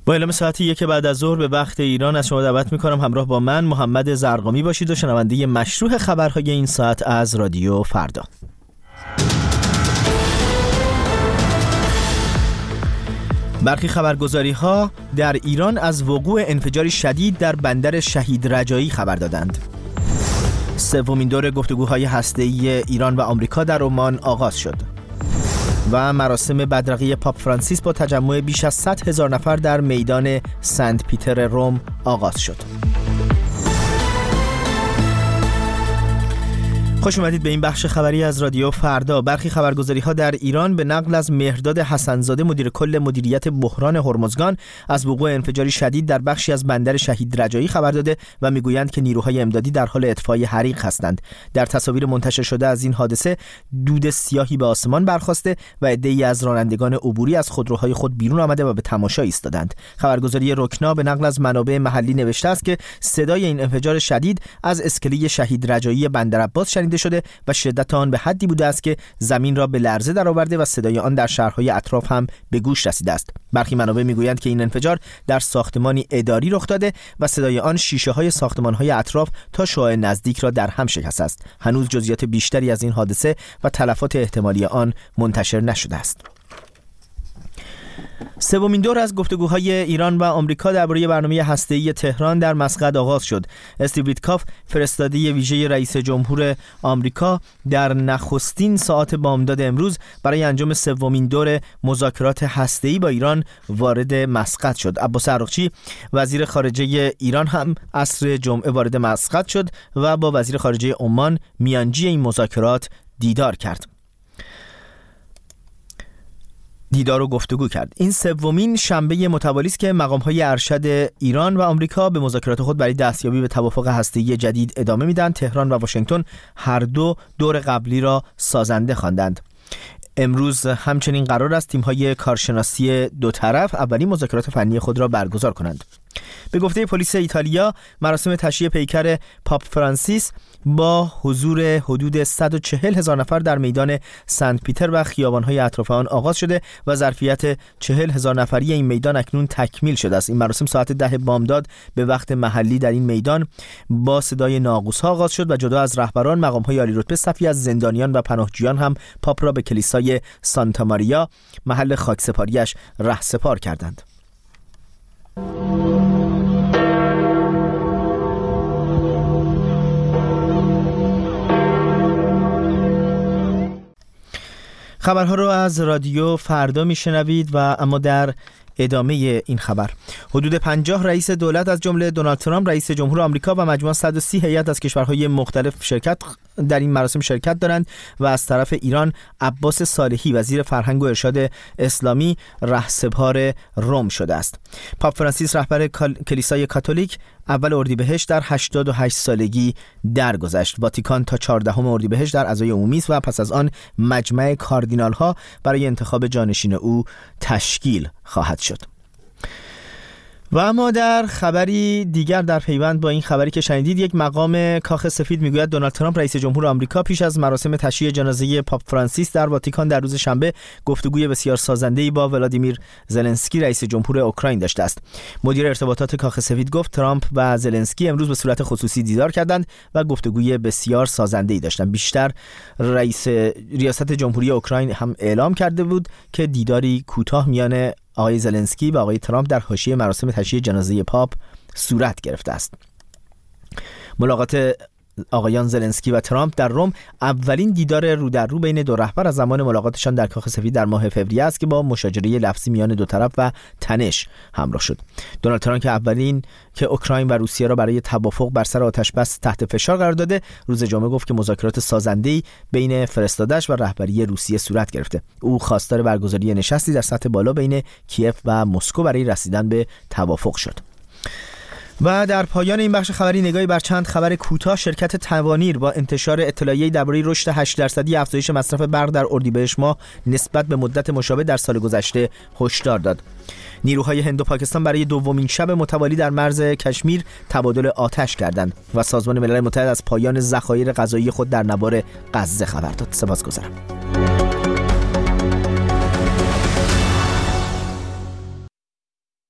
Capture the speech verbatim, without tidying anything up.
با اعلام ساعت یک بعد از ظهر به وقت ایران از شما دعوت می‌کنم همراه با من محمد زرقامی باشید و شنونده مشروع خبرهای این ساعت از رادیو فردا. برخی خبرگزاری‌ها در ایران از وقوع انفجاری شدید در بندر شهید رجایی خبر دادند. سومین دور گفتگوهای هسته‌ای ایران و آمریکا در عمان آغاز شد و مراسم بدرقه پاپ فرانسیس با تجمع بیش از صد هزار نفر در میدان سنت پیتر روم آغاز شد. خوش اومدید به این بخش خبری از رادیو فردا. برخی خبرگزاری‌ها در ایران به نقل از مهرداد حسن‌زاده مدیر کل مدیریت بحران هرمزگان از وقوع انفجاری شدید در بخشی از بندر شهید رجایی خبر داده و میگویند که نیروهای امدادی در حال اطفای حریق هستند. در تصاویر منتشر شده از این حادثه دود سیاهی به آسمان برخاسته و عده‌ای از رانندگان عبوری از خودروهای خود بیرون آمده و به تماشا ایستادند. خبرگزاری رکنا به نقل از منابع محلی نوشته است که صدای این انفجار شدید از اسکله شهید رجایی بندر عباس شنیده شده و شدت آن به حدی بوده است که زمین را به لرزه درآورده و صدای آن در شهرهای اطراف هم به گوش رسیده است. برخی منابع میگویند که این انفجار در ساختمانی اداری رخ داده و صدای آن شیشه‌های ساختمان‌های اطراف تا شعاع نزدیک را در هم شکسته است. هنوز جزئیات بیشتری از این حادثه و تلفات احتمالی آن منتشر نشده است. سومین دور از گفتگوهای ایران و آمریکا درباره برنامه هسته‌ای تهران در مسقط آغاز شد. استیو ویتکاف فرستاده ویژه رئیس جمهور آمریکا در نخستین ساعات بامداد امروز برای انجام سومین دور مذاکرات هسته‌ای با ایران وارد مسقط شد. عباس عراقچی وزیر خارجه ایران هم عصر جمعه وارد مسقط شد و با وزیر خارجه عمان میانجی این مذاکرات دیدار کرد. دیدار و گفتگو کرد. این سومین شنبه متوالی است که مقام‌های ارشد ایران و آمریکا به مذاکرات خود برای دستیابی به توافق هسته‌ای جدید ادامه میدن. تهران و واشنگتن هر دو دور قبلی را سازنده خواندند. امروز همچنین قرار است تیم‌های کارشناسی دو طرف اولین مذاکرات فنی خود را برگزار کنند. به گفته پلیس ایتالیا مراسم تشییع پیکر پاپ فرانسیس با حضور حدود صد و چهل هزار نفر در میدان سنت پیتر و خیابان‌های اطراف آن آغاز شده و ظرفیت چهل هزار نفری این میدان اکنون تکمیل شده است. این مراسم ساعت ده بامداد به وقت محلی در این میدان با صدای ناقوس‌ها آغاز شد و جدا از رهبران مقام‌های عالی‌رتبه صفی از زندانیان و پناهجویان هم پاپ را به کلیسای سانتا ماریا محل خاکسپاریش رهسپار کردند. خبرها رو از رادیو فردا میشنوید و اما در ادامه این خبر حدود پنجاه رئیس دولت از جمله دونالد ترامپ رئیس جمهور آمریکا و مجموعاً صد و سی هیئت از کشورهای مختلف شرکت در این مراسم شرکت دارند و از طرف ایران عباس صالحی وزیر فرهنگ و ارشاد اسلامی رهسپار روم شده است. پاپ فرانسیس رهبر کلیسای کاتولیک اول اردیبهشت در هشتاد و هشت سالگی درگذشت. واتیکان تا چهاردهم اردیبهشت در عزای عمومی است و پس از آن مجمع کاردینال‌ها برای انتخاب جانشین او تشکیل خواهد شد. و اما در خبری دیگر در پیوند با این خبری که شنیدید، یک مقام کاخ سفید میگوید دونالد ترامپ رئیس جمهور آمریکا پیش از مراسم تشییع جنازه پاپ فرانسیس در واتیکان در روز شنبه گفتگوی بسیار سازنده‌ای با ولادیمیر زلنسکی رئیس جمهور اوکراین داشته است. مدیر ارتباطات کاخ سفید گفت ترامپ و زلنسکی امروز به صورت خصوصی دیدار کردند و گفتگوی بسیار سازنده‌ای داشتند. بیشتر رئیس ریاست جمهوری اوکراین هم اعلام کرده بود که دیداری کوتاه میان آقای زلنسکی و آقای ترامپ در حاشیه مراسم تشییع جنازه پاپ صورت گرفته است. ملاقات آقایان زلنسکی و ترامپ در روم اولین دیدار رو در رو بین دو رهبر از زمان ملاقاتشان در کاخ سفید در ماه فوریه است که با مشاجره لفظی میان دو طرف و تنش همراه شد. دونالد ترامپ که اولین که اوکراین و روسیه را برای توافق بر سر آتش بس تحت فشار قرار داده، روز جمعه گفت که مذاکرات سازنده‌ای بین فرستاده‌اش و رهبری روسیه صورت گرفته. او خواستار برگزاری نشستی در سطح بالا بین کیف و مسکو برای رسیدن به توافق شد. و در پایان این بخش خبری نگاهی بر چند خبر کوتاه. شرکت توانیر با انتشار اطلاعیه‌ای درباره رشد هشت درصدی افزایش مصرف برق در اردیبهشت ماه نسبت به مدت مشابه در سال گذشته هشدار داد. نیروهای هند و پاکستان برای دومین شب متوالی در مرز کشمیر تبادل آتش کردند و سازمان ملل متحد از پایان ذخایر غذایی خود در نوار غزه خبر داد. سپاسگزارم.